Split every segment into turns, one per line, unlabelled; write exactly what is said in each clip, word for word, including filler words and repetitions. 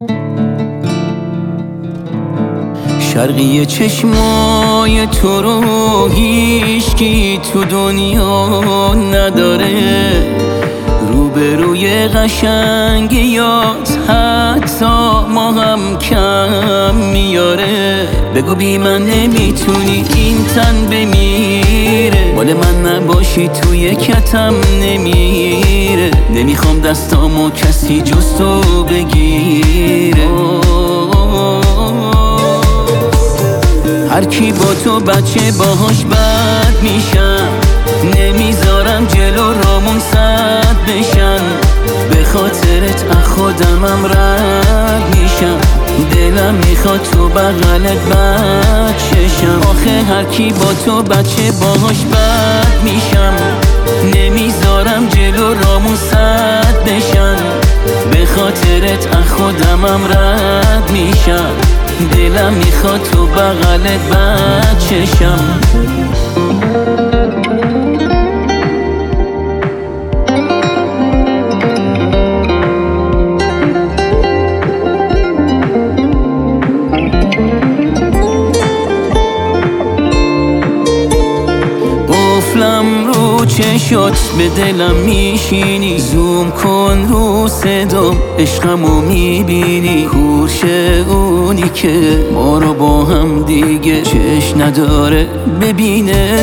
شرقی چشمای تو رو هیچکی تو دنیا نداره، روبروی قشنگ یاد حتی ما هم کم میاره. بگو بی من نمیتونی این تن بمیره، مال من نباشی توی کتم نمیره. نمیخوام دستامو کسی جز تو بگیره. هر کی با تو بچه باهاش بد میشم، نمیذارم جلو رامون صد بشن. به خاطرت از خودمم رد میشم، دلم میخواد تو بغلت بچشم. آخه هر کی با تو بچه باهاش بد میشم، نمیذارم جلو رامون صد بشن. به خاطرت از خودمم رد میشم، دلم میخواد تو بغلت بچشم. قفلم رو چشات به دلم میشینی، زوم کن رو صدام عشقمو میبینی. کورشه اونی که ما رو با هم دیگه چشم نداره ببینه.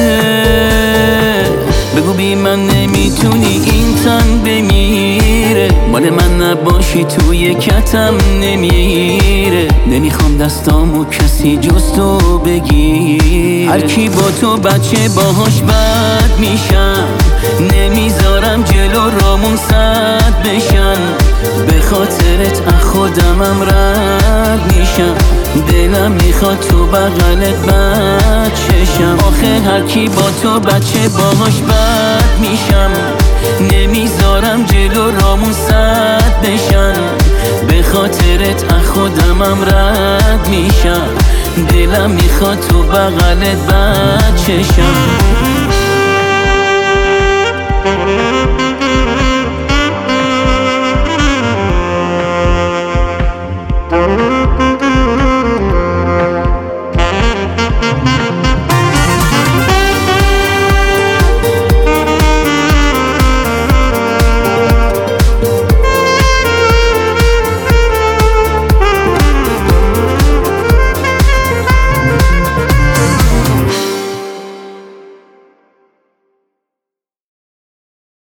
بگو بی من نمیتونی این تن بمیره، مال من نباشی توی کتم نمیره. نمیخوام دستامو کسی جز تو بگیر. هر کی با تو بچه باهاش بد میشم، نمیذارم جلو رامون صد بشن. به خاطرت از خودمم رد میشم، دلم میخواد تو بغلت بچشم. آخه هر کی با تو بچه باهاش بد میشم، نمیذارم جلو رامون صد بشن. به خاطرت از خودمم رد میشم، دلم میخواد تو بغلت بچشم.